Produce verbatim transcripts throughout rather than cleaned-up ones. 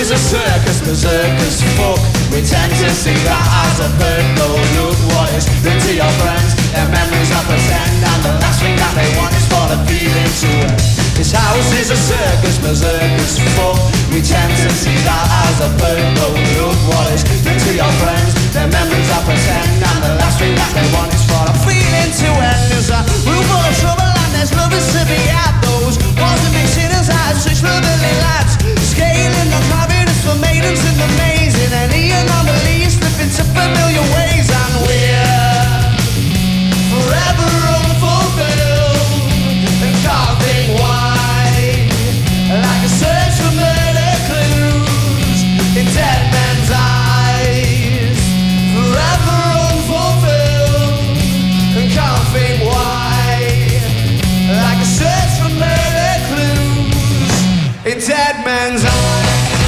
is a circus, berserk as fuck. We tend to see that as a bird. No, look what is done to your friends. Their memories are pretend, and the last thing that they want is for the feeling to end. This house is a circus, berserk as fuck. We tend to see that as a bird. No, look what is done to your friends. Their memories are pretend, and the last thing that they want is for the feeling to end. There's a room full of trouble, and there's lovers to be had. Those walls that make sinners out of such lovely lads. Scaling the corridors for maidens in the maze. In any anomaly, slip into familiar ways. And we're forever unfulfilled and can't think why. Like a search for murder clues in dead men's eyes. Forever unfulfilled and can't think why. Like a search for murder clues in dead men's eyes.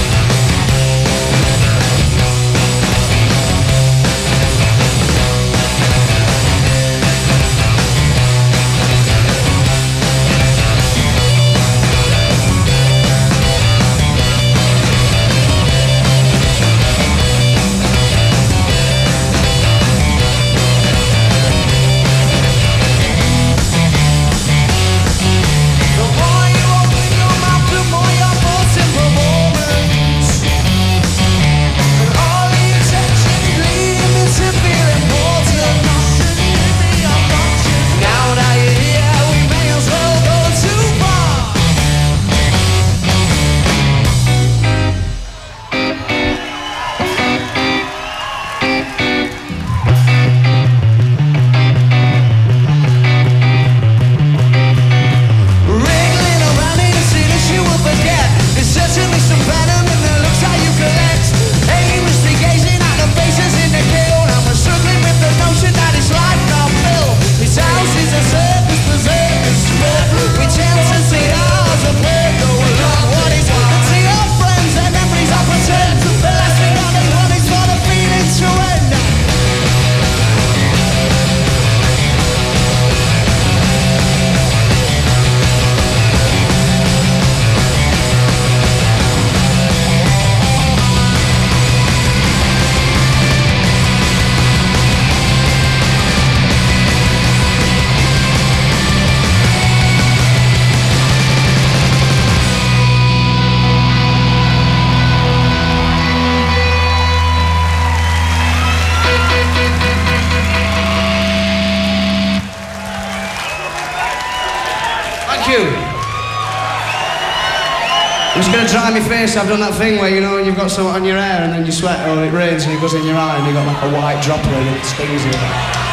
I'm just going to dry my face. I've done that thing where, you know, you've got something on your hair and then you sweat or it rains and it goes in your eye and you've got like a white droplet and it stings you.